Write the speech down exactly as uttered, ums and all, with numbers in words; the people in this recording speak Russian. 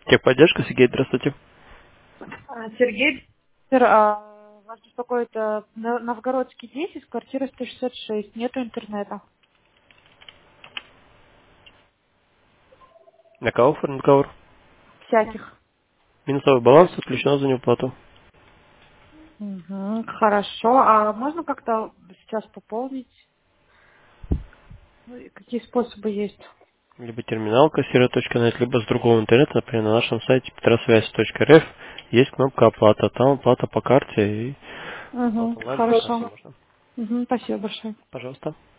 Техподдержка, Сергей, здравствуйте. А, Сергей, а, вас беспокоит а, На- Новгородский десять, квартира сто шестьдесят шесть, нету интернета. На кого оформлен договор? Всяких. Минусовой баланс отключено за неуплату. Мгм, хорошо. А можно как-то сейчас пополнить? Ну, и какие способы есть? Либо терминал кассира точка нет, либо с другого интернета, например, на нашем сайте петросвязь точка эр эф есть кнопка оплата. Там оплата по карте и Угу, оплата онлайн прекрасно хорошо. можно. Мгм, спасибо большое. Пожалуйста.